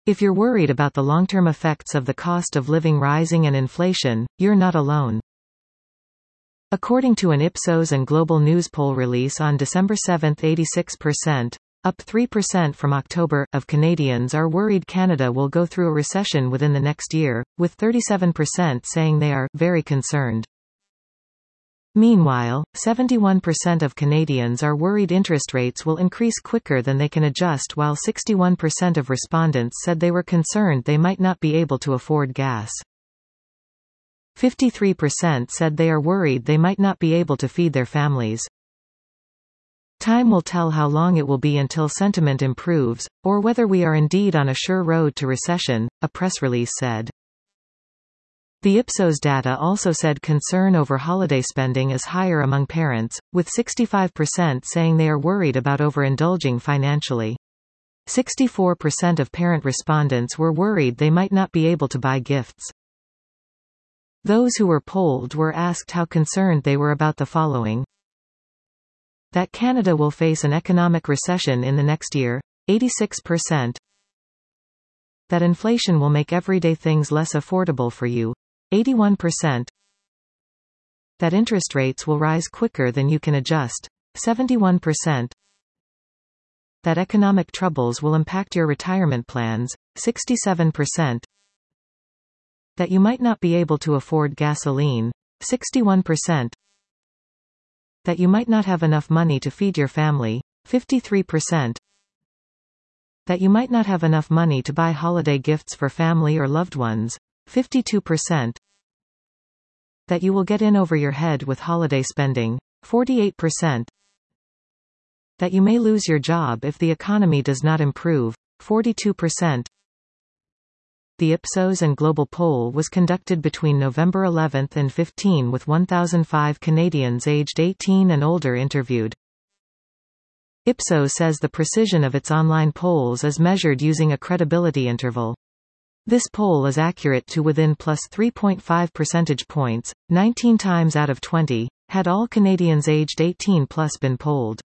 If you're worried about the long-term effects of the cost of living rising and inflation, you're not alone. According to an Ipsos and Global News poll release on December 7, 86%, up 3% from October, of Canadians are worried Canada will go through a recession within the next year, with 37% saying they are very concerned. Meanwhile, 71% of Canadians are worried interest rates will increase quicker than they can adjust, while 61% of respondents said they were concerned they might not be able to afford gas. 53% said they are worried they might not be able to feed their families. Time will tell how long it will be until sentiment improves, or whether we are indeed on a sure road to recession, a press release said. The Ipsos data also said concern over holiday spending is higher among parents, with 65% saying they are worried about overindulging financially. 64% of parent respondents were worried they might not be able to buy gifts. Those who were polled were asked how concerned they were about the following: that Canada will face an economic recession in the next year, 86%; that inflation will make everyday things less affordable for you, 81%; that interest rates will rise quicker than you can adjust, 71%; that economic troubles will impact your retirement plans, 67%; that you might not be able to afford gasoline, 61%; that you might not have enough money to feed your family, 53%; that you might not have enough money to buy holiday gifts for family or loved ones, 52%; that you will get in over your head with holiday spending, 48%; that you may lose your job if the economy does not improve, 42%. The Ipsos and Global poll was conducted between November 11 and 15 with 1,005 Canadians aged 18 and older interviewed. Ipsos says the precision of its online polls is measured using a credibility interval. This poll is accurate to within plus 3.5 percentage points, 19 times out of 20, had all Canadians aged 18 plus been polled.